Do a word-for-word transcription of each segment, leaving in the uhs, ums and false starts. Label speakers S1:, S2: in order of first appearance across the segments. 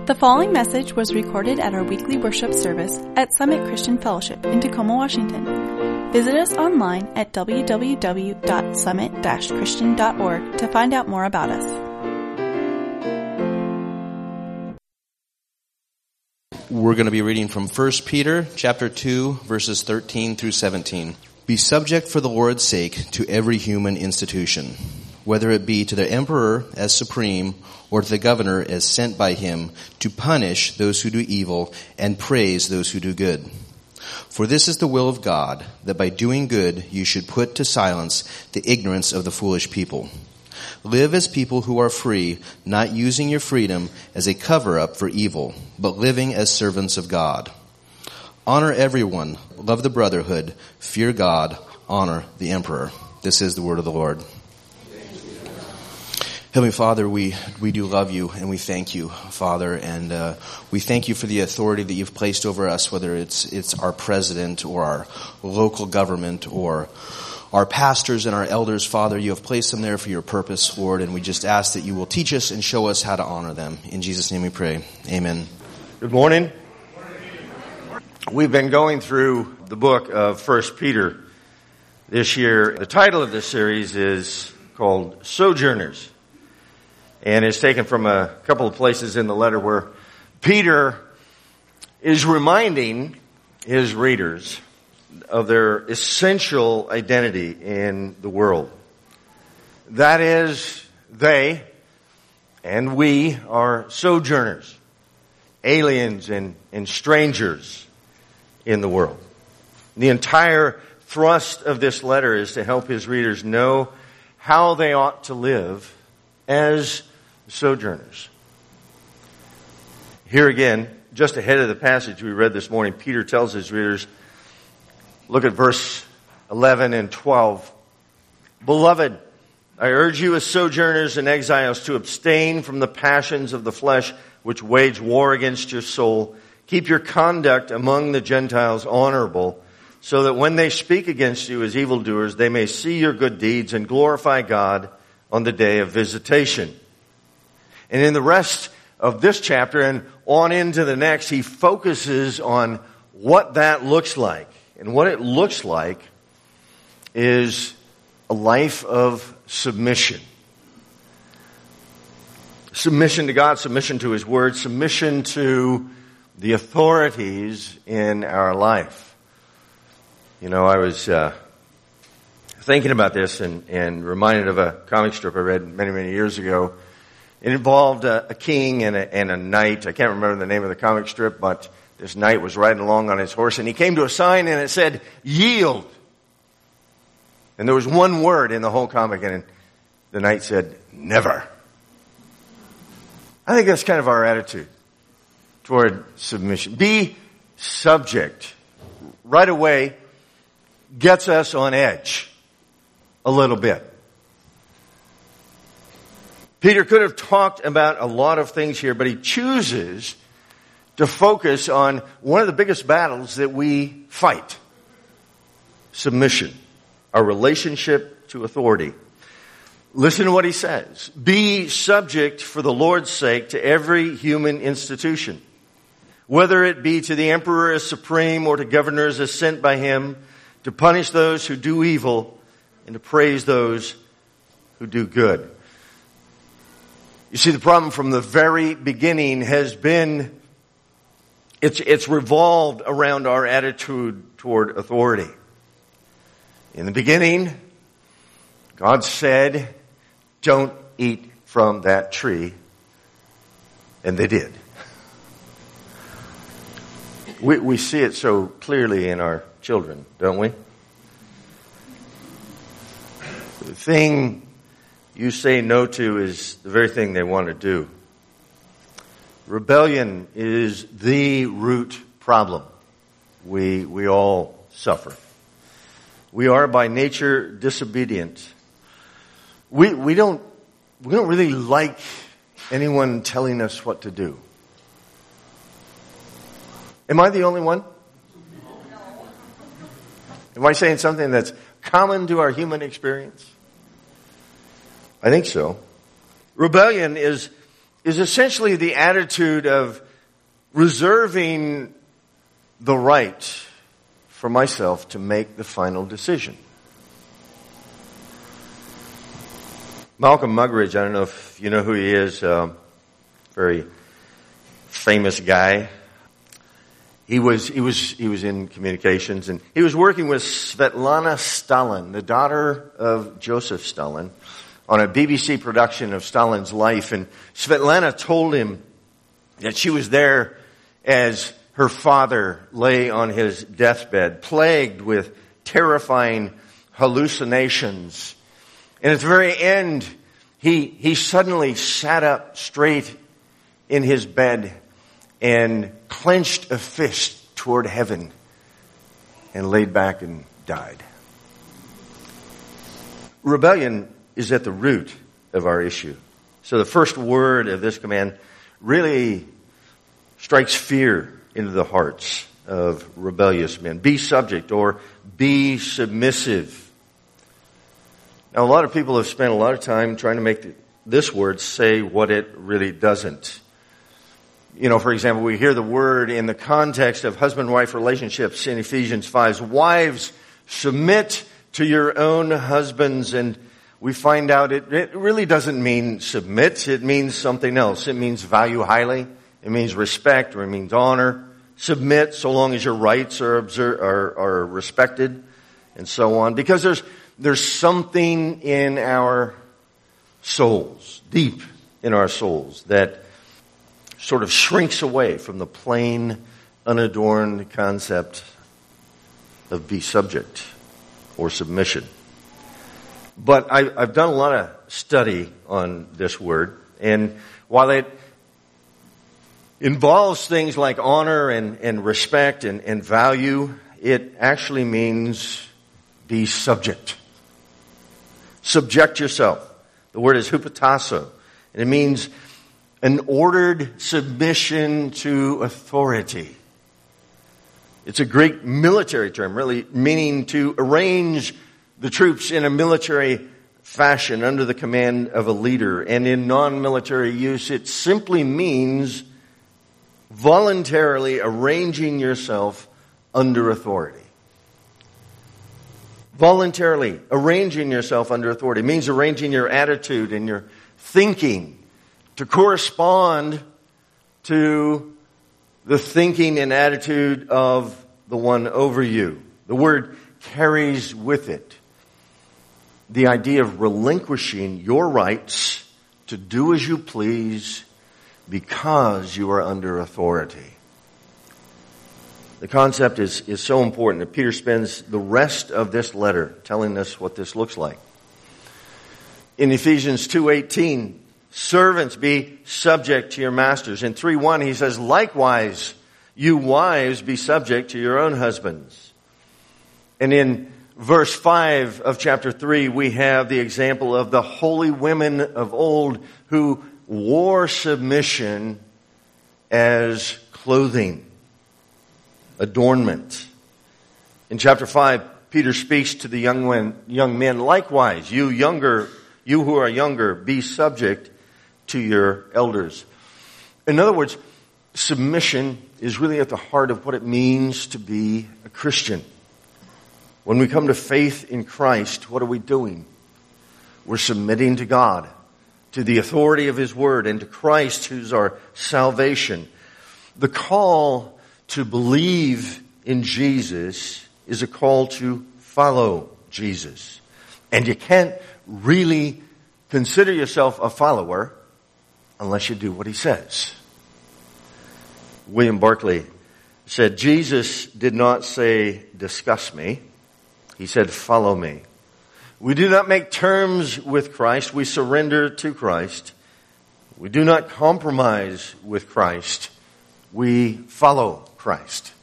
S1: The following message was recorded at our weekly worship service at Summit Christian Fellowship in Tacoma, Washington. Visit us online at w w w dot summit dash christian dot org to find out more about us.
S2: We're going to be reading from First Peter chapter two, verses thirteen through seventeen. Be subject for the Lord's sake to every human institution, whether it be to the emperor as supreme or to the governor as sent by him to punish those who do evil and praise those who do good. For this is the will of God, that by doing good you should put to silence the ignorance of the foolish people. Live as people who are free, not using your freedom as a cover-up for evil, but living as servants of God. Honor everyone, love the brotherhood, fear God, honor the emperor. This is the word of the Lord. Heavenly Father, we, we do love you and we thank you, Father, and uh, we thank you for the authority that you've placed over us, whether it's it's our president or our local government or our pastors and our elders, Father. You have placed them there for your purpose, Lord, and we just ask that you will teach us and show us how to honor them. In Jesus' name we pray. Amen.
S3: Good morning. We've been going through the book of First Peter this year. The title of this series is called Sojourners. And it's taken from a couple of places in the letter where Peter is reminding his readers of their essential identity in the world. That is, they and we are sojourners, aliens and, and strangers in the world. The entire thrust of this letter is to help his readers know how they ought to live as sojourners. Here again, just ahead of the passage we read this morning, Peter tells his readers, look at verse eleven and twelve. Beloved, I urge you as sojourners and exiles to abstain from the passions of the flesh which wage war against your soul. Keep your conduct among the Gentiles honorable, so that when they speak against you as evildoers, they may see your good deeds and glorify God on the day of visitation. And in the rest of this chapter and on into the next, he focuses on what that looks like. And what it looks like is a life of submission. Submission to God, submission to His Word, submission to the authorities in our life. You know, I was uh, thinking about this and, and reminded of a comic strip I read many, many years ago. It involved a, a king and a, and a knight. I can't remember the name of the comic strip, but this knight was riding along on his horse, and he came to a sign, and it said, yield. And there was one word in the whole comic, and the knight said, never. I think that's kind of our attitude toward submission. Be subject. Right away gets us on edge a little bit. Peter could have talked about a lot of things here, but he chooses to focus on one of the biggest battles that we fight. Submission. Our relationship to authority. Listen to what he says. Be subject for the Lord's sake to every human institution, whether it be to the emperor as supreme or to governors as sent by him, to punish those who do evil and to praise those who do good. You see, the problem from the very beginning has been, it's, it's revolved around our attitude toward authority. In the beginning, God said, don't eat from that tree. And they did. We, we see it so clearly in our children, don't we? The thing you say no to is the very thing they want to do. Rebellion is the root problem we we all suffer. We are by nature disobedient. We we don't we don't really like anyone telling us what to do. Am I the only one? Am I saying something that's common to our human experience? I think so. Rebellion is is essentially the attitude of reserving the right for myself to make the final decision. Malcolm Muggeridge, I don't know if you know who he is, uh, very famous guy. He was he was he was in communications, and he was working with Svetlana Stalin, the daughter of Joseph Stalin, on a B B C production of Stalin's life. And Svetlana told him that she was there as her father lay on his deathbed, plagued with terrifying hallucinations. And at the very end, he he suddenly sat up straight in his bed and clenched a fist toward heaven and laid back and died. Rebellion is at the root of our issue. So the first word of this command really strikes fear into the hearts of rebellious men. Be subject, or be submissive. Now, a lot of people have spent a lot of time trying to make this word say what it really doesn't. You know, for example, we hear the word in the context of husband-wife relationships in Ephesians five. Wives, submit to your own husbands. And we find out it, it really doesn't mean submit. It means something else. It means value highly. It means respect, or it means honor. Submit so long as your rights are observed, are, are respected, and so on. Because there's there's something in our souls, deep in our souls, that sort of shrinks away from the plain, unadorned concept of be subject or submission. But I, I've done a lot of study on this word, and while it involves things like honor and, and respect and, and value, it actually means be subject. Subject yourself. The word is hupotasso, and it means an ordered submission to authority. It's a Greek military term, really meaning to arrange the troops in a military fashion under the command of a leader. And in non-military use, it simply means voluntarily arranging yourself under authority. Voluntarily arranging yourself under authority means arranging your attitude and your thinking to correspond to the thinking and attitude of the one over you. The word carries with it the idea of relinquishing your rights to do as you please because you are under authority. The concept is, is so important that Peter spends the rest of this letter telling us what this looks like. In Ephesians two eighteen, servants, be subject to your masters. In three one, he says, likewise, you wives, be subject to your own husbands. And in verse five of chapter three, we have the example of the holy women of old who wore submission as clothing, adornment. In chapter five, Peter speaks to the young men, young men, likewise, you younger, you who are younger, be subject to your elders. In other words, submission is really at the heart of what it means to be a Christian. When we come to faith in Christ, what are we doing? We're submitting to God, to the authority of His Word, and to Christ, who's our salvation. The call to believe in Jesus is a call to follow Jesus. And you can't really consider yourself a follower unless you do what He says. William Barclay said, Jesus did not say, discuss me. He said, follow me. We do not make terms with Christ. We surrender to Christ. We do not compromise with Christ. We follow Christ.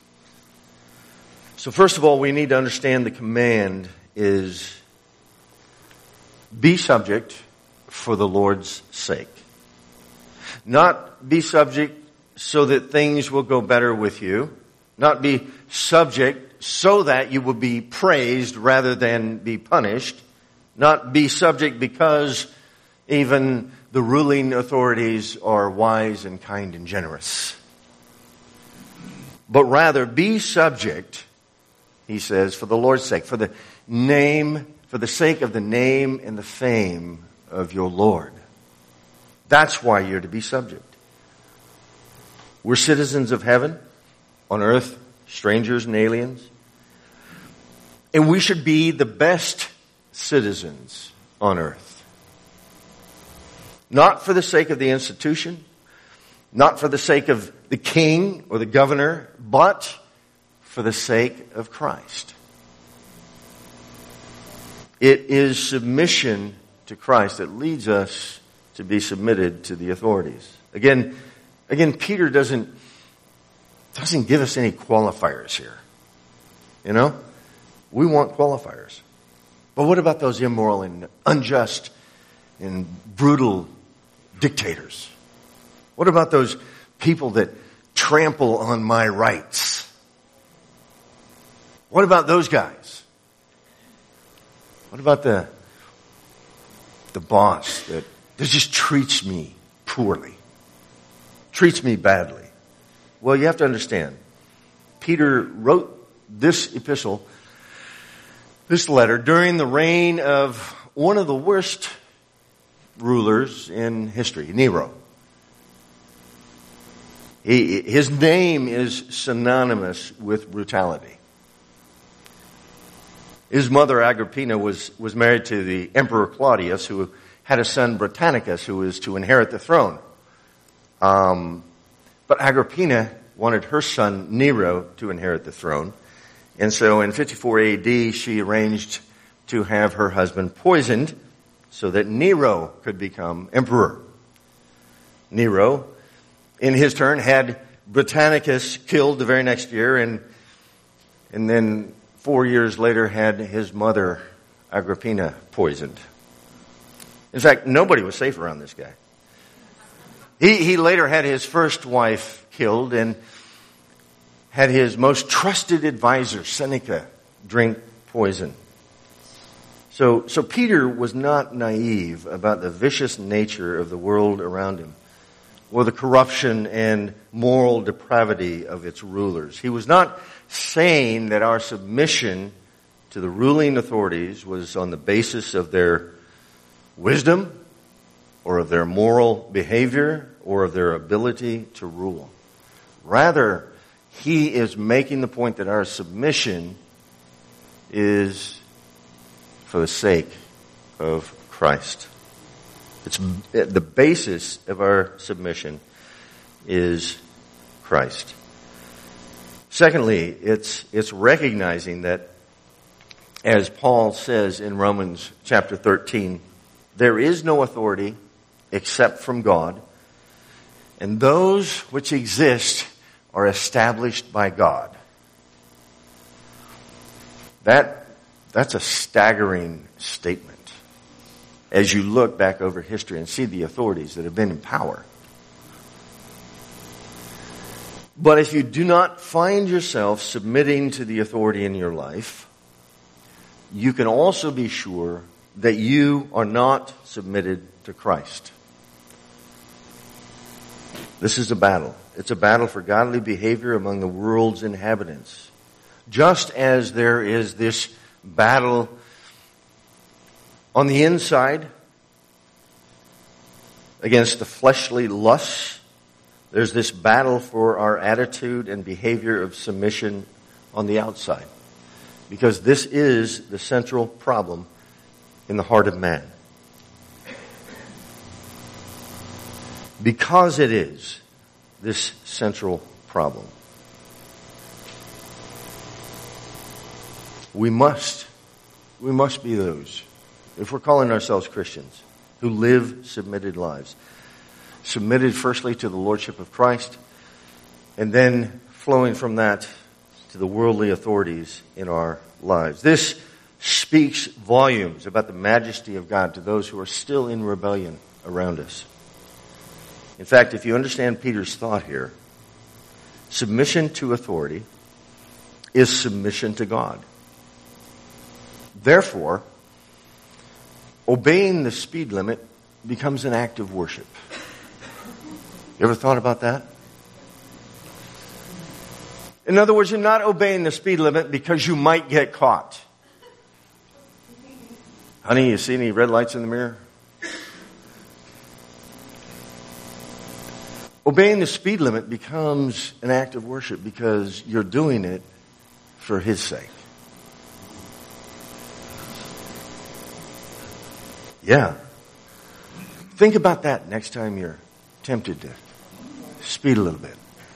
S3: So first of all, we need to understand the command is be subject for the Lord's sake. Not be subject so that things will go better with you. Not be subject so that you will be praised rather than be punished. Not be subject because even the ruling authorities are wise and kind and generous. But rather be subject, he says, for the Lord's sake, for the name, for the sake of the name and the fame of your Lord. That's why you're to be subject. We're citizens of heaven, on earth, strangers and aliens. And we should be the best citizens on earth. Not for the sake of the institution, not for the sake of the king or the governor, but for the sake of Christ. It is submission to Christ that leads us to be submitted to the authorities. Again, again, Peter doesn't, doesn't give us any qualifiers here. You know? We want qualifiers. But what about those immoral and unjust and brutal dictators? What about those people that trample on my rights? What about those guys? What about the, the boss that, that just treats me poorly? Treats me badly? Well, you have to understand, Peter wrote this epistle, this letter, during the reign of one of the worst rulers in history, Nero. He, his name is synonymous with brutality. His mother, Agrippina, was, was married to the Emperor Claudius, who had a son, Britannicus, who was to inherit the throne. Um, but Agrippina wanted her son, Nero, to inherit the throne. And so in fifty-four A D, she arranged to have her husband poisoned so that Nero could become emperor. Nero, in his turn, had Britannicus killed the very next year, and and then four years later had his mother, Agrippina, poisoned. In fact, nobody was safe around this guy. He, he later had his first wife killed and had his most trusted advisor, Seneca, drink poison. So, so Peter was not naive about the vicious nature of the world around him, or the corruption and moral depravity of its rulers. He was not saying that our submission to the ruling authorities was on the basis of their wisdom, or of their moral behavior, or of their ability to rule. Rather, he is making the point that our submission is for the sake of Christ. It's the basis of our submission is Christ. Secondly, it's it's recognizing that, as Paul says in Romans chapter thirteen, there is no authority except from God, and those which exist are established by God. That that's a staggering statement as you look back over history and see the authorities that have been in power. But if you do not find yourself submitting to the authority in your life, you can also be sure that you are not submitted to Christ. This is a battle. It's a battle for godly behavior among the world's inhabitants. Just as there is this battle on the inside against the fleshly lusts, there's this battle for our attitude and behavior of submission on the outside. Because this is the central problem in the heart of man. Because it is this central problem, we must, we must be those, if we're calling ourselves Christians, who live submitted lives. Submitted firstly to the Lordship of Christ, and then flowing from that to the worldly authorities in our lives. This speaks volumes about the majesty of God to those who are still in rebellion around us. In fact, if you understand Peter's thought here, submission to authority is submission to God. Therefore, obeying the speed limit becomes an act of worship. You ever thought about that? In other words, you're not obeying the speed limit because you might get caught. Honey, you see any red lights in the mirror? Obeying the speed limit becomes an act of worship because you're doing it for His sake. Yeah. Think about that next time you're tempted to speed a little bit.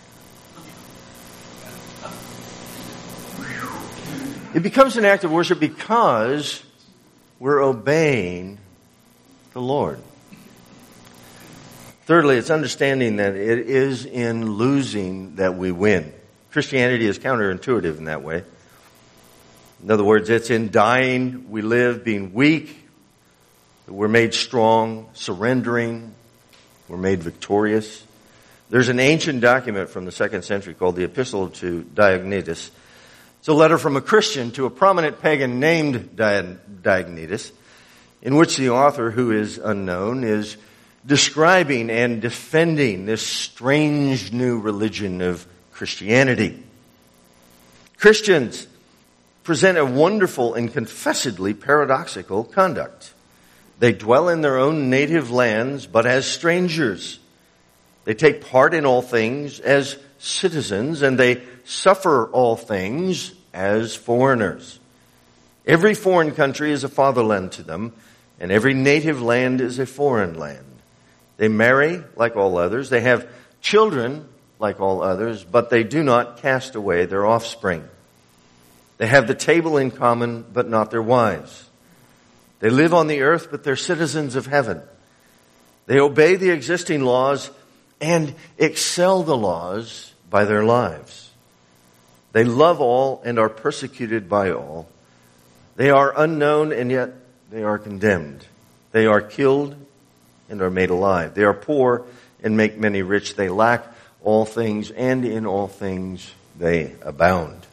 S3: It becomes an act of worship because we're obeying the Lord. Thirdly, it's understanding that it is in losing that we win. Christianity is counterintuitive in that way. In other words, it's in dying we live, being weak, we're made strong, surrendering, we're made victorious. There's an ancient document from the second century called the Epistle to Diognetus. It's a letter from a Christian to a prominent pagan named Diognetus, in which the author, who is unknown, is describing and defending this strange new religion of Christianity. Christians present a wonderful and confessedly paradoxical conduct. They dwell in their own native lands, but as strangers. They take part in all things as citizens, and they suffer all things as foreigners. Every foreign country is a fatherland to them, and every native land is a foreign land. They marry like all others. They have children like all others, but they do not cast away their offspring. They have the table in common, but not their wives. They live on the earth, but they're citizens of heaven. They obey the existing laws and excel the laws by their lives. They love all and are persecuted by all. They are unknown and yet they are condemned. They are killed and are made alive. They are poor and make many rich. They lack all things, and in all things they abound.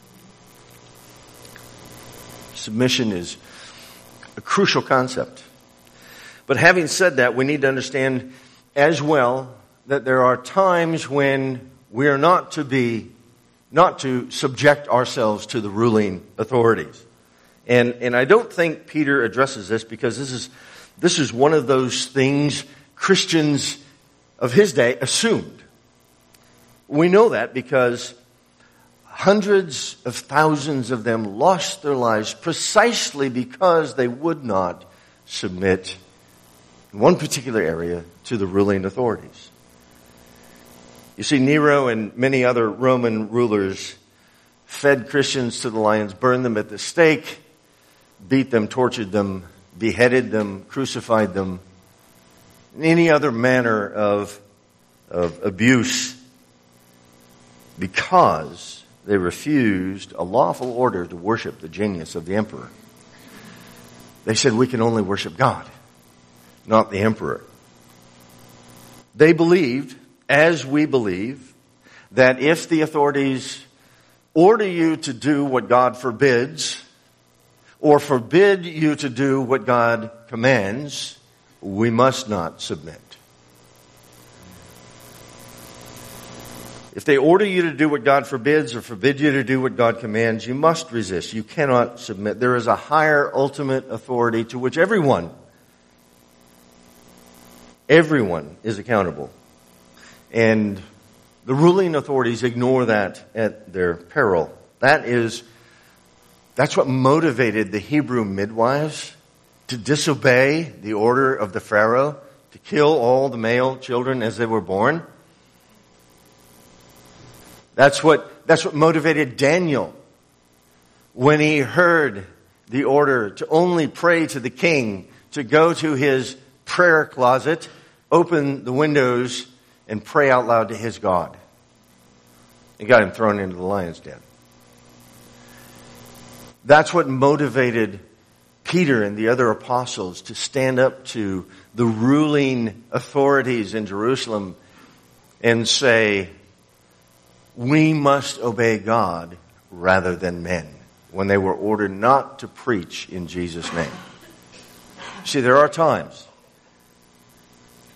S3: Submission is a crucial concept. But having said that, we need to understand as well that there are times when we are not to be, not to subject ourselves to the ruling authorities. And, and I don't think Peter addresses this because this is, this is one of those things Christians of his day assumed. We know that because hundreds of thousands of them lost their lives precisely because they would not submit in one particular area to the ruling authorities. You see, Nero and many other Roman rulers fed Christians to the lions, burned them at the stake, beat them, tortured them, beheaded them, crucified them, in any other manner of, of abuse because they refused a lawful order to worship the genius of the emperor. They said, we can only worship God, not the emperor. They believed, as we believe, that if the authorities order you to do what God forbids, or forbid you to do what God commands, we must not submit. If they order you to do what God forbids or forbid you to do what God commands, you must resist. You cannot submit. There is a higher ultimate authority to which everyone, everyone is accountable. And the ruling authorities ignore that at their peril. That is, that's what motivated the Hebrew midwives to disobey the order of the Pharaoh, to kill all the male children as they were born. That's what, that's what motivated Daniel when he heard the order to only pray to the king, to go to his prayer closet, open the windows, and pray out loud to his God. It got him thrown into the lion's den. That's what motivated Peter and the other apostles to stand up to the ruling authorities in Jerusalem and say, we must obey God rather than men, when they were ordered not to preach in Jesus' name. See, there are times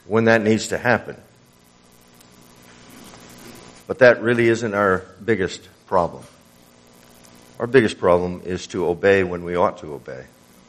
S3: when that needs to happen. But that really isn't our biggest problem. Our biggest problem is to obey when we ought to obey.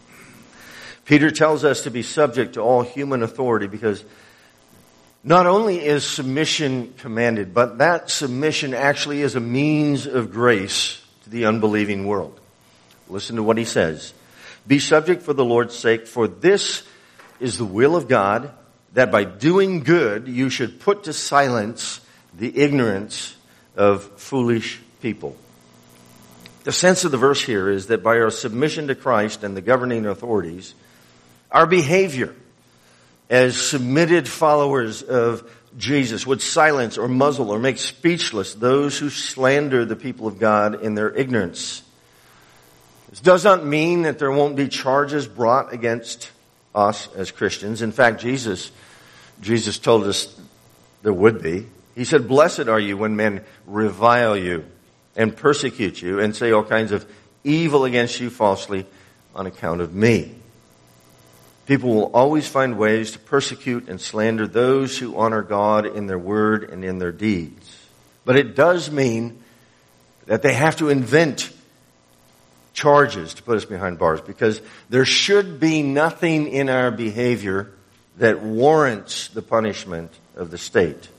S3: Peter tells us to be subject to all human authority because not only is submission commanded, but that submission actually is a means of grace to the unbelieving world. Listen to what he says. Be subject for the Lord's sake, for this is the will of God, that by doing good you should put to silence the ignorance of foolish people. The sense of the verse here is that by our submission to Christ and the governing authorities, our behavior as submitted followers of Jesus would silence or muzzle or make speechless those who slander the people of God in their ignorance. This does not mean that there won't be charges brought against us as Christians. In fact, Jesus, Jesus told us there would be. He said, "Blessed are you when men revile you and persecute you and say all kinds of evil against you falsely on account of me." People will always find ways to persecute and slander those who honor God in their word and in their deeds. But it does mean that they have to invent charges to put us behind bars, because there should be nothing in our behavior that warrants the punishment of the state.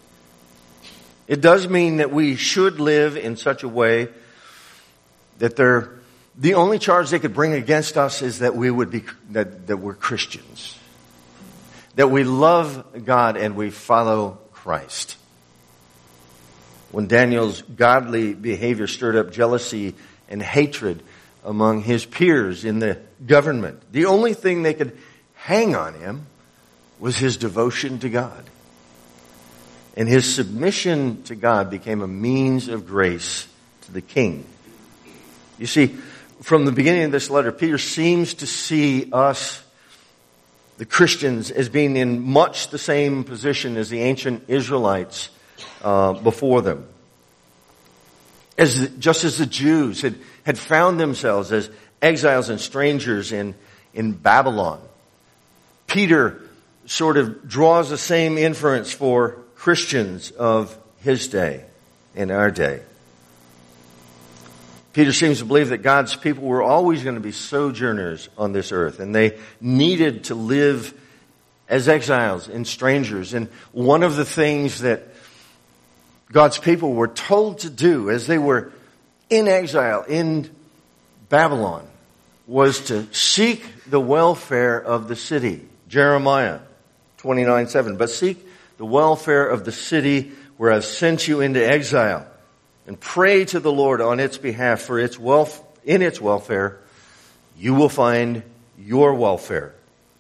S3: It does mean that we should live in such a way that they're, the only charge they could bring against us is that we would be, that, that we're Christians. That we love God and we follow Christ. When Daniel's godly behavior stirred up jealousy and hatred among his peers in the government, the only thing they could hang on him was his devotion to God. And his submission to God became a means of grace to the king. You see, from the beginning of this letter, Peter seems to see us, the Christians, as being in much the same position as the ancient Israelites uh, before them. As just as the Jews had, had found themselves as exiles and strangers in, in Babylon, Peter sort of draws the same inference for Christians of his day and our day. Peter seems to believe that God's people were always going to be sojourners on this earth, and they needed to live as exiles and strangers. And one of the things that God's people were told to do as they were in exile in Babylon was to seek the welfare of the city. Jeremiah twenty-nine seven. But seek the welfare of the city where I've sent you into exile, and pray to the Lord on its behalf, for its wealth, in its welfare you will find your welfare.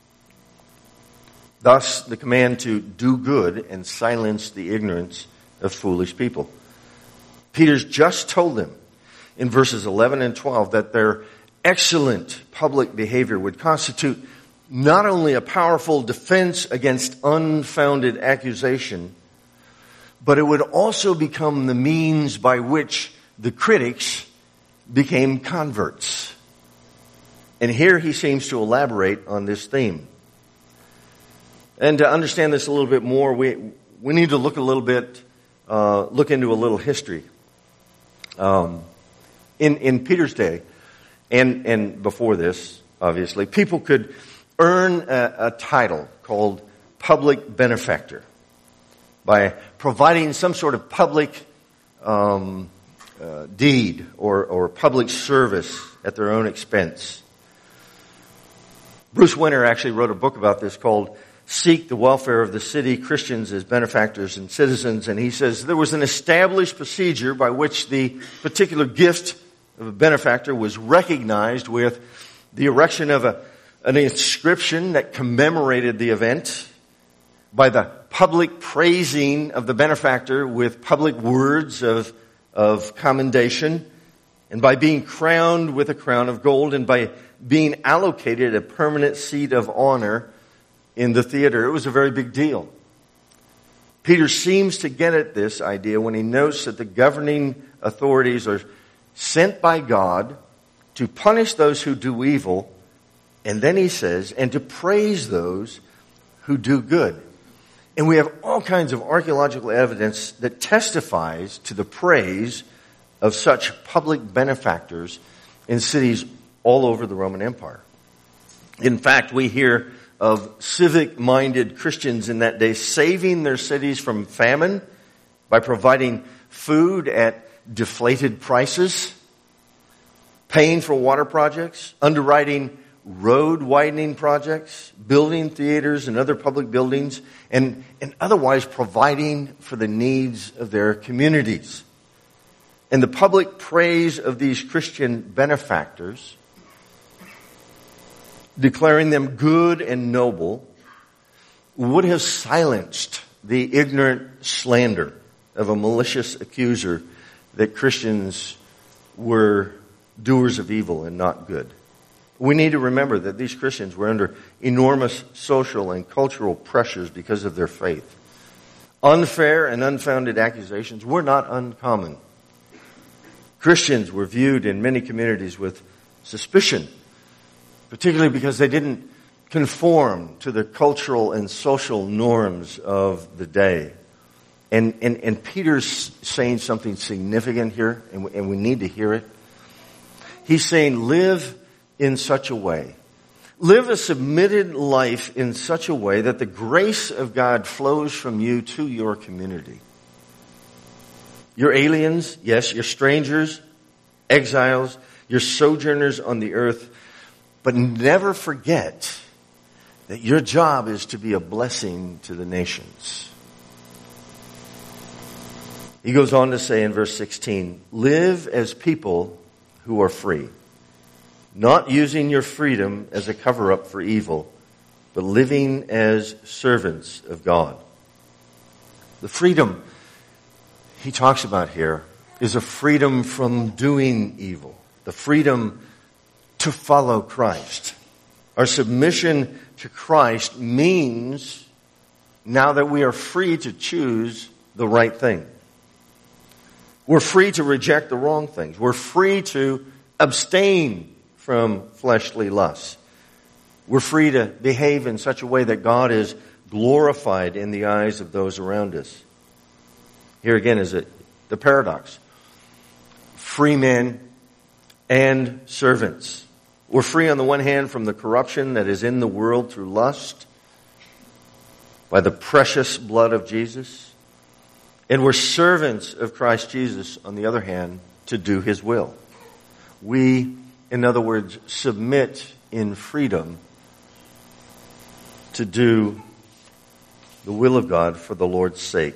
S3: Thus the command to do good and silence the ignorance of foolish people. Peter's just told them in verses eleven and twelve that their excellent public behavior would constitute not only a powerful defense against unfounded accusation, but it would also become the means by which the critics became converts. And here he seems to elaborate on this theme. And to understand this a little bit more, we we need to look a little bit, uh, look into a little history. Um, in in Peter's day, and and before this, obviously, people could earn a, a title called public benefactor by providing some sort of public um, uh, deed or, or public service at their own expense. Bruce Winter actually wrote a book about this called Seek the Welfare of the City, Christians as Benefactors and Citizens. And he says there was an established procedure by which the particular gift of a benefactor was recognized with the erection of a, an inscription that commemorated the event, by the public praising of the benefactor with public words of, of commendation, and by being crowned with a crown of gold, and by being allocated a permanent seat of honor in the theater. It was a very big deal. Peter seems to get at this idea when he notes that the governing authorities are sent by God to punish those who do evil, and then he says, and to praise those who do good. And we have all kinds of archaeological evidence that testifies to the praise of such public benefactors in cities all over the Roman Empire. In fact, we hear of civic-minded Christians in that day saving their cities from famine by providing food at deflated prices, paying for water projects, underwriting road widening projects, building theaters and other public buildings, and, and otherwise providing for the needs of their communities. And the public praise of these Christian benefactors, declaring them good and noble, would have silenced the ignorant slander of a malicious accuser that Christians were doers of evil and not good. We need to remember that these Christians were under enormous social and cultural pressures because of their faith. Unfair and unfounded accusations were not uncommon. Christians were viewed in many communities with suspicion, particularly because they didn't conform to the cultural and social norms of the day. And, and, and Peter's saying something significant here, and we, and we need to hear it. He's saying, live in such a way. Live a submitted life in such a way that the grace of God flows from you to your community. You're aliens, yes, you're strangers, exiles, you're sojourners on the earth, but never forget that your job is to be a blessing to the nations. He goes on to say in verse sixteen, live as people who are free, not using your freedom as a cover-up for evil, but living as servants of God. The freedom he talks about here is a freedom from doing evil, the freedom to follow Christ. Our submission to Christ means now that we are free to choose the right thing. We're free to reject the wrong things. We're free to abstain from fleshly lusts. We're free to behave in such a way that God is glorified in the eyes of those around us. Here again is it, the paradox. Free men and servants. We're free on the one hand from the corruption that is in the world through lust, by the precious blood of Jesus. And we're servants of Christ Jesus, on the other hand, to do His will. We, in other words, submit in freedom to do the will of God for the Lord's sake.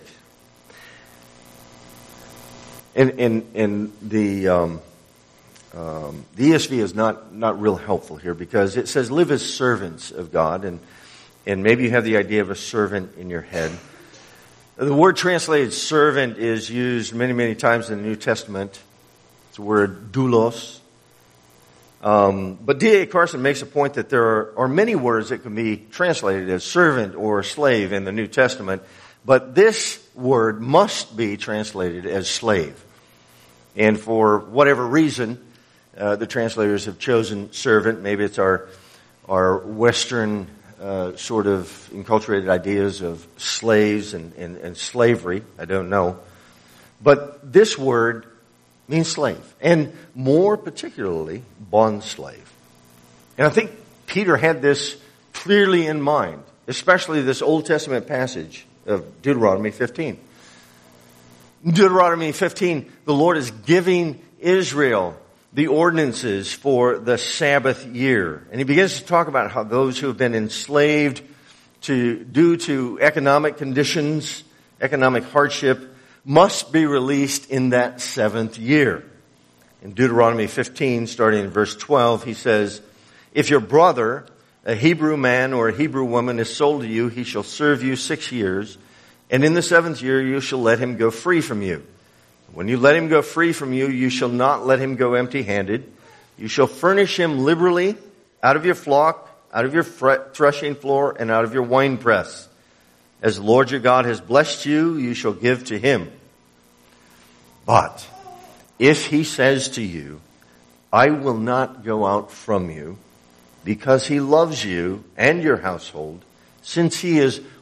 S3: And, and, and the, um, um, the E S V is not, not real helpful here because it says live as servants of God, and, and maybe you have the idea of a servant in your head. The word translated servant is used many, many times in the New Testament. It's the word doulos. Um, but D A Carson makes a point that there are, are many words that can be translated as servant or slave in the New Testament, but this word must be translated as slave. And for whatever reason, uh, the translators have chosen servant. Maybe it's our our Western uh, sort of enculturated ideas of slaves and, and, and slavery. I don't know. But this word means slave, and more particularly, bond slave. And I think Peter had this clearly in mind, especially this Old Testament passage of Deuteronomy fifteen. Deuteronomy fifteen, the Lord is giving Israel the ordinances for the Sabbath year. And He begins to talk about how those who have been enslaved to, due to economic conditions, economic hardship, must be released in that seventh year. In Deuteronomy fifteen, starting in verse twelve, he says, if your brother, a Hebrew man or a Hebrew woman, is sold to you, he shall serve you six years, and in the seventh year you shall let him go free from you. When you let him go free from you, you shall not let him go empty-handed. You shall furnish him liberally out of your flock, out of your threshing floor, and out of your winepress. As the Lord your God has blessed you, you shall give to him. But if he says to you, I will not go out from you, because he loves you and your household, since he is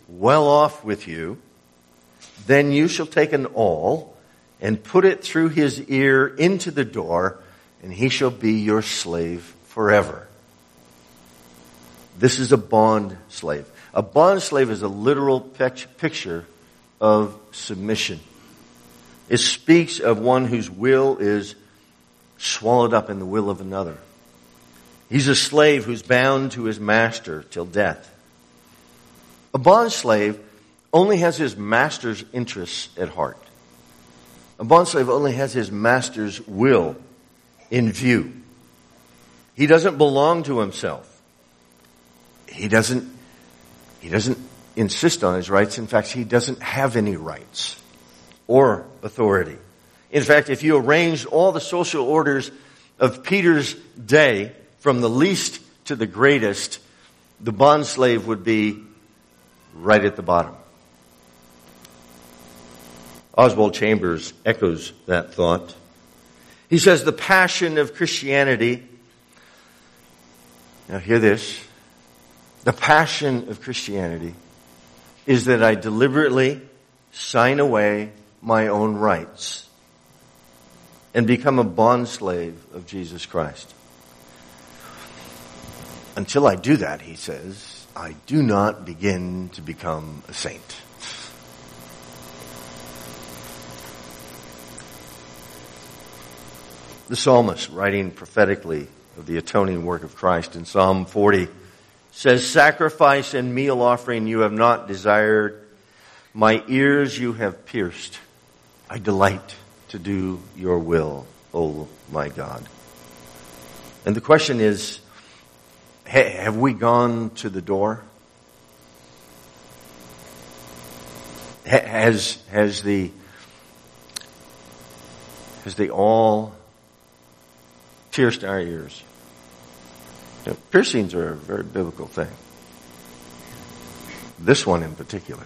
S3: well off with you, then you shall take an awl and put it through his ear into the door, and he shall be your slave forever. This is a bond slave. A bond slave is a literal picture of submission. It speaks of one whose will is swallowed up in the will of another. He's a slave who's bound to his master till death. A bond slave only has his master's interests at heart. A bond slave only has his master's will in view. He doesn't belong to himself. He doesn't, he doesn't insist on his rights. In fact, he doesn't have any rights or authority. In fact, if you arranged all the social orders of Peter's day, from the least to the greatest, the bond slave would be right at the bottom. Oswald Chambers echoes that thought. He says, the passion of Christianity, now hear this, the passion of Christianity is that I deliberately sign away my own rights and become a bondslave of Jesus Christ. Until I do that, he says, I do not begin to become a saint. The psalmist, writing prophetically of the atoning work of Christ in Psalm forty, says, sacrifice and meal offering you have not desired. My ears you have pierced. I delight to do your will, O my God. And the question is, have we gone to the door? Has, has the, has the awl pierced our ears? You know, piercings are a very biblical thing. This one in particular.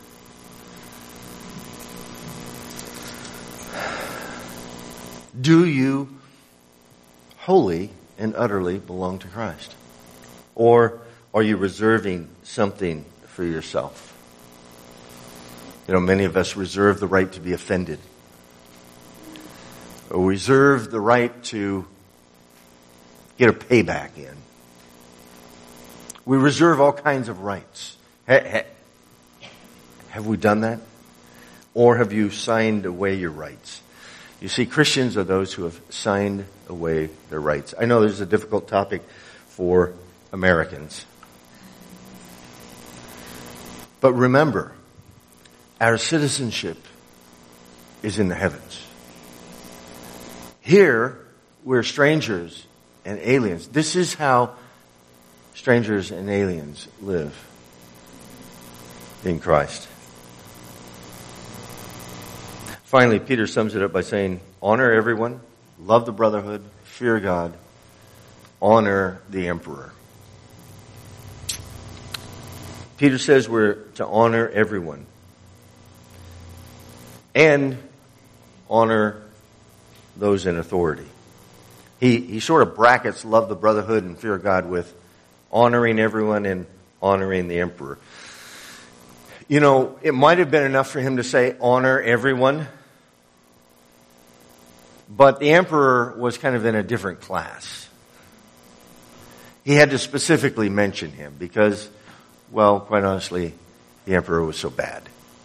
S3: Do you wholly and utterly belong to Christ? Or are you reserving something for yourself? You know, many of us reserve the right to be offended. Or reserve the right to get a payback in. We reserve all kinds of rights. Have we done that? Or have you signed away your rights? You see, Christians are those who have signed away their rights. I know this is a difficult topic for Americans. But remember, our citizenship is in the heavens. Here, we're strangers and aliens. This is how strangers and aliens live in Christ. Finally, Peter sums it up by saying, honor everyone, love the brotherhood, fear God, honor the emperor. Peter says we're to honor everyone and honor those in authority. He, he sort of brackets love the brotherhood and fear God with honoring everyone and honoring the emperor. You know, it might have been enough for him to say honor everyone, but the emperor was kind of in a different class. He had to specifically mention him because, well, quite honestly, the emperor was so bad.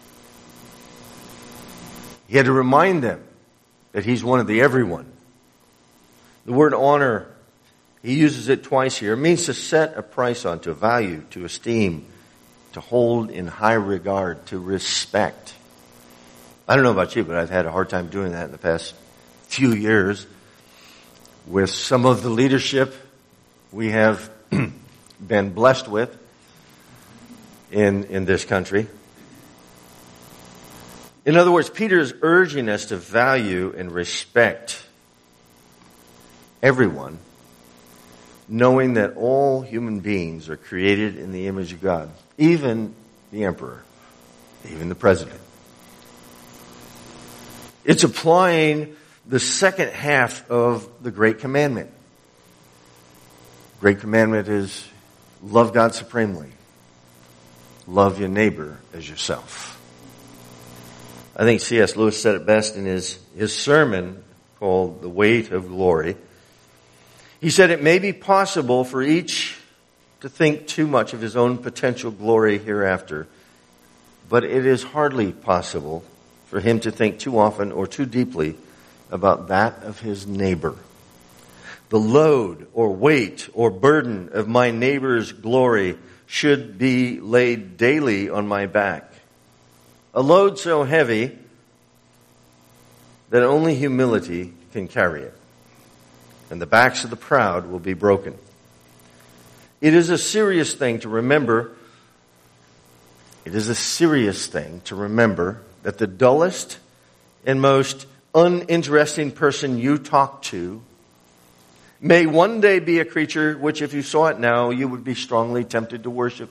S3: He had to remind them that he's one of the everyone. The word honor, he uses it twice here. It means to set a price on, to value, to esteem, to hold in high regard, to respect. I don't know about you, but I've had a hard time doing that in the past few years with some of the leadership we have been blessed with in, in this country. In other words, Peter is urging us to value and respect everyone, knowing that all human beings are created in the image of God, even the emperor, even the president. It's applying the second half of the Great Commandment. Great Commandment is love God supremely. love your neighbor as yourself. I think C S Lewis said it best in his, his sermon called The Weight of Glory. He said, it may be possible for each to think too much of his own potential glory hereafter, but it is hardly possible for him to think too often or too deeply about that of his neighbor. The load or weight or burden of my neighbor's glory should be laid daily on my back. A load so heavy that only humility can carry it, and the backs of the proud will be broken. It is a serious thing to remember, it is a serious thing to remember that the dullest and most uninteresting person you talk to may one day be a creature which, if you saw it now, you would be strongly tempted to worship.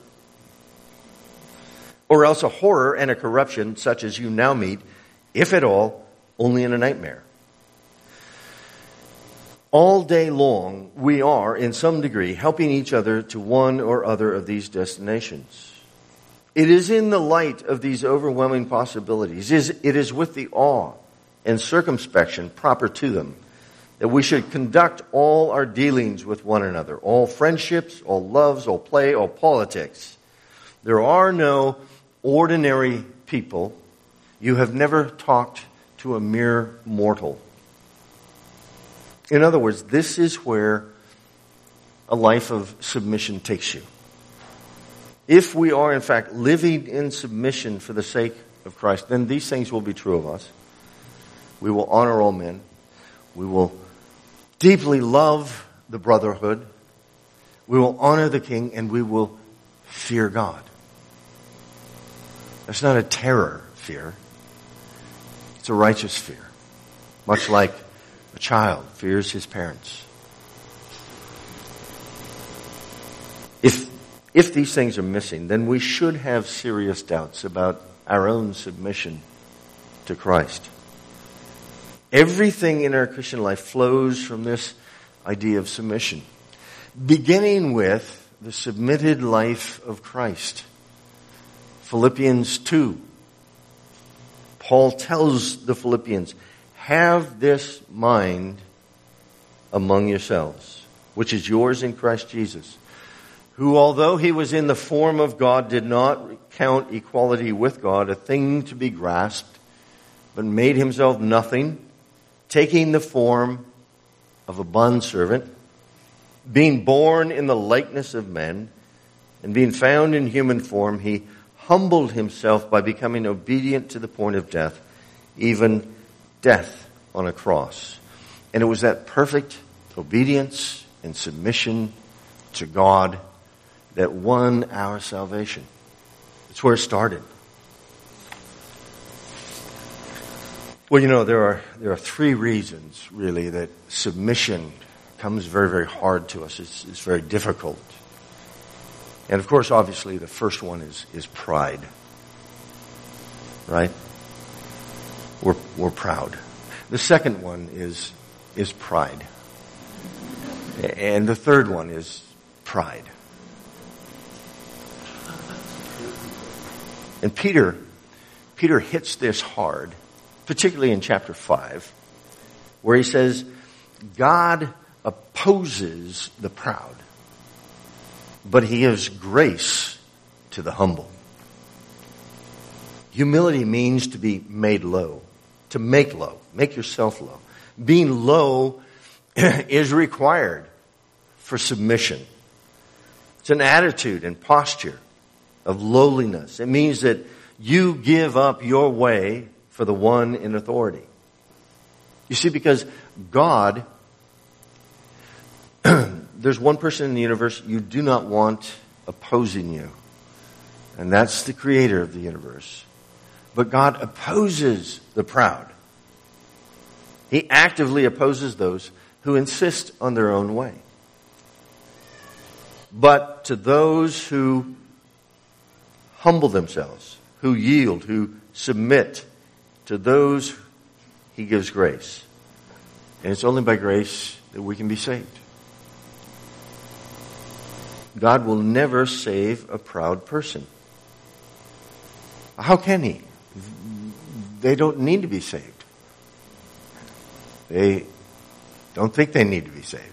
S3: Or else a horror and a corruption such as you now meet, if at all, only in a nightmare. All day long, we are, in some degree, helping each other to one or other of these destinations. It is in the light of these overwhelming possibilities, it is with the awe and circumspection proper to them, that we should conduct all our dealings with one another, all friendships, all loves, all play, all politics. There are no ordinary people. You have never talked to a mere mortal. In other words, this is where a life of submission takes you. If we are, in fact, living in submission for the sake of Christ, then these things will be true of us. We will honor all men. We will deeply love the brotherhood. We will honor the king, and we will fear God. That's not a terror fear. It's a righteous fear. Much like a child fears his parents. If, if these things are missing, then we should have serious doubts about our own submission to Christ. Everything in our Christian life flows from this idea of submission, beginning with the submitted life of Christ. Philippians two. Paul tells the Philippians, have this mind among yourselves, which is yours in Christ Jesus, who, although he was in the form of God, did not count equality with God a thing to be grasped, but made himself nothing, taking the form of a bondservant, being born in the likeness of men, and being found in human form, he humbled himself by becoming obedient to the point of death, even death on a cross. And it was that perfect obedience and submission to God that won our salvation. It's where it started. Well, you know, there are there are three reasons, really, that submission comes very, very hard to us. It's, it's very difficult. And of course, obviously, the first one is, is pride. Right? We're, we're proud. The second one is, is pride. And the third one is pride. And Peter, Peter hits this hard, particularly in chapter five, where he says, God opposes the proud, but he gives grace to the humble. Humility means to be made low, to make low, make yourself low. Being low is required for submission. It's an attitude and posture of lowliness. It means that you give up your way for the one in authority. You see, because God, there's one person in the universe you do not want opposing you. And that's the creator of the universe. But God opposes the proud. He actively opposes those who insist on their own way. But to those who humble themselves, who yield, who submit, to those he gives grace. And it's only by grace that we can be saved. God will never save a proud person. How can he? They don't need to be saved. They don't think they need to be saved.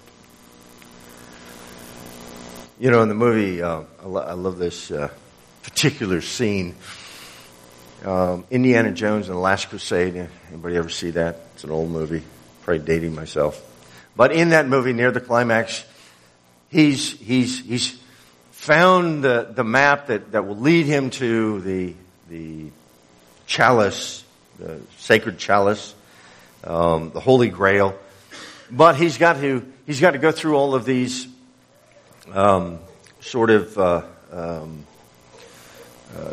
S3: You know, in the movie, uh, I, lo- I love this uh, particular scene. Um, Indiana Jones and the Last Crusade. Anybody ever see that? It's an old movie. Probably dating myself. But in that movie, near the climax, he's he's he's found the, the map that, that will lead him to the the chalice, the sacred chalice, um, the Holy Grail. But he's got to he's got to go through all of these um, sort of uh, um, uh,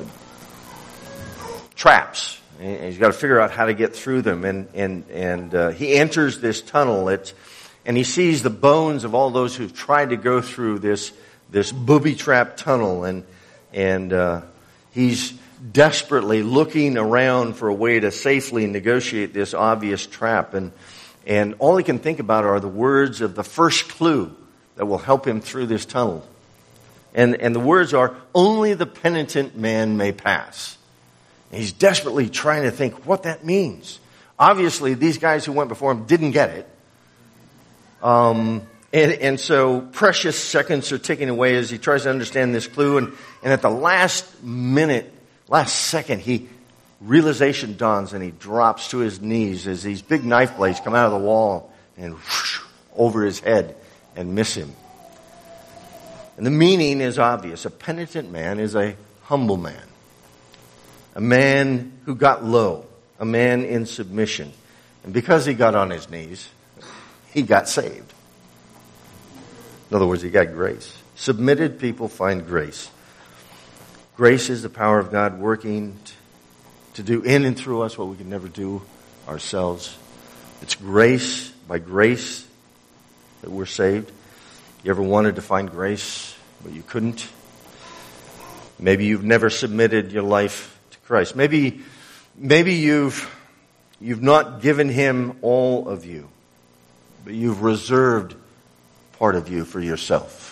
S3: traps. And he's got to figure out how to get through them. And and and uh, he enters this tunnel. It's, and he sees the bones of all those who've tried to go through this this booby trap tunnel. And and uh, he's desperately looking around for a way to safely negotiate this obvious trap. And and all he can think about are the words of the first clue that will help him through this tunnel. And and the words are, "Only the penitent man may pass." And he's desperately trying to think what that means. Obviously, these guys who went before him didn't get it. Um, and, and so precious seconds are ticking away as he tries to understand this clue. And, and at the last minute, last second, he realization dawns and he drops to his knees as these big knife blades come out of the wall and whoosh, over his head and miss him. And the meaning is obvious. A penitent man is a humble man. A man who got low. A man in submission. And because he got on his knees, he got saved. In other words, he got grace. Submitted people find grace. Grace is the power of God working to do in and through us what we can never do ourselves. It's grace, by grace, that we're saved. You ever wanted to find grace, but you couldn't? Maybe you've never submitted your life to Christ. Maybe, maybe you've, you've not given Him all of you, but you've reserved part of you for yourself.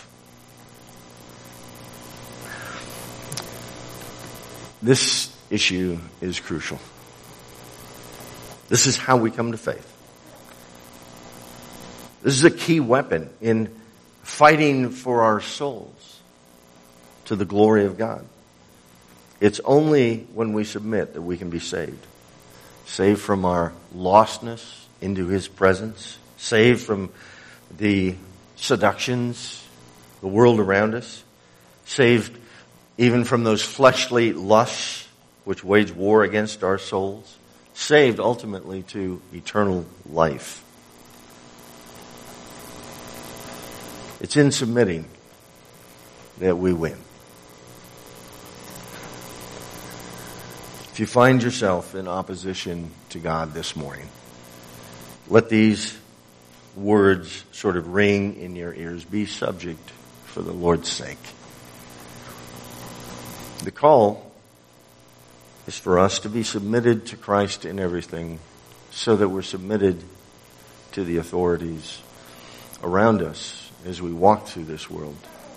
S3: This issue is crucial. This is how we come to faith. This is a key weapon in fighting for our souls to the glory of God. It's only when we submit that we can be saved. Saved from our lostness into His presence. Saved from the seductions, the world around us. Saved even from those fleshly lusts which wage war against our souls. Saved ultimately to eternal life. It's in submitting that we win. If you find yourself in opposition to God this morning, let these words sort of ring in your ears. Be subject for the Lord's sake. The call is for us to be submitted to Christ in everything, so that we're submitted to the authorities around us as we walk through this world.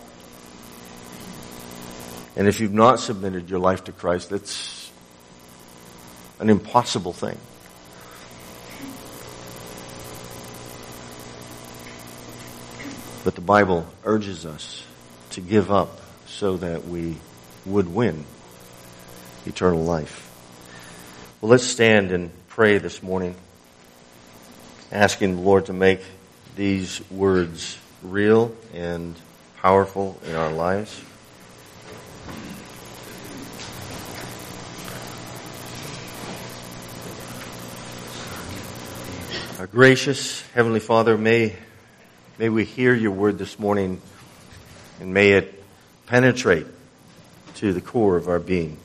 S3: And if you've not submitted your life to Christ, that's an impossible thing. But the Bible urges us to give up so that we would win eternal life. Well, let's stand and pray this morning, asking the Lord to make these words real and powerful in our lives. Our gracious Heavenly Father, may, may we hear your word this morning, and may it penetrate to the core of our being.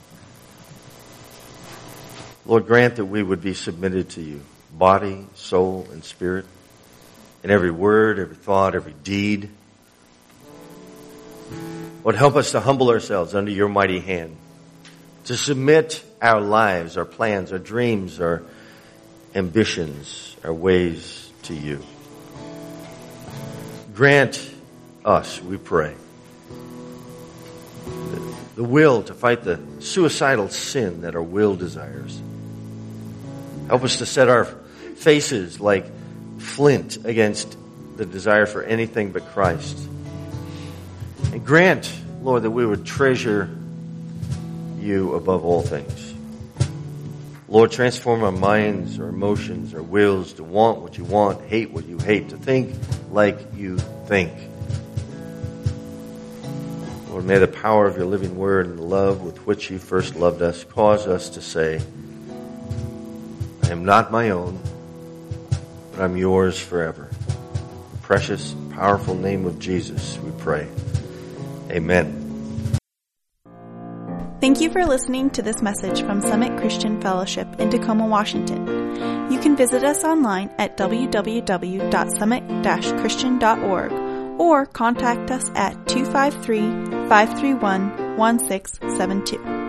S3: Lord, grant that we would be submitted to you, body, soul, and spirit, in every word, every thought, every deed. Lord, help us to humble ourselves under your mighty hand, to submit our lives, our plans, our dreams, our ambitions, our ways to you. Grant us, we pray, the the will to fight the suicidal sin that our will desires. Help us to set our faces like flint against the desire for anything but Christ. And grant, Lord, that we would treasure you above all things. Lord, transform our minds, our emotions, our wills to want what you want, hate what you hate, to think like you think. Lord, may the power of your living word and the love with which you first loved us cause us to say, I am not my own, but I'm yours forever. In the precious, powerful name of Jesus, we pray. Amen.
S1: Thank you for listening to this message from Summit Christian Fellowship in Tacoma, Washington. You can visit us online at w w w dot summit dash christian dot org or contact us at two five three, five three one, one six seven two.